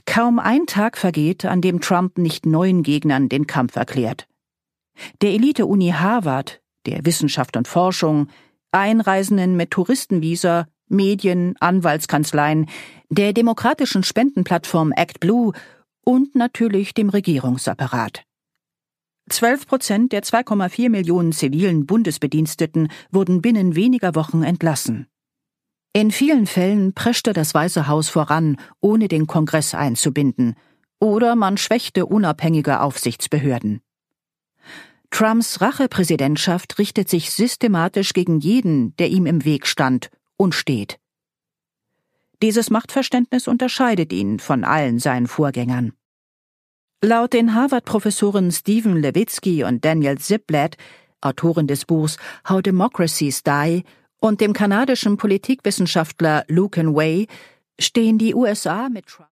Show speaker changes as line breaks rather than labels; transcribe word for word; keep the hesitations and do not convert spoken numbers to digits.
Kaum ein Tag vergeht, an dem Trump nicht neuen Gegnern den Kampf erklärt. Der Elite-Uni Harvard, der Wissenschaft und Forschung, Einreisenden mit Touristenvisa, Medien, Anwaltskanzleien, der demokratischen Spendenplattform ActBlue und natürlich dem Regierungsapparat. Zwölf Prozent der zwei Komma vier Millionen zivilen Bundesbediensteten wurden binnen weniger Wochen entlassen. In vielen Fällen preschte das Weiße Haus voran, ohne den Kongress einzubinden, oder man schwächte unabhängige Aufsichtsbehörden. Trumps Rachepräsidentschaft richtet sich systematisch gegen jeden, der ihm im Weg stand und steht. Dieses Machtverständnis unterscheidet ihn von allen seinen Vorgängern. Laut den Harvard-Professoren Stephen Levitsky und Daniel Ziblatt, Autoren des Buchs How Democracies Die, und dem kanadischen Politikwissenschaftler Lucan Way, stehen die U S A mit Trump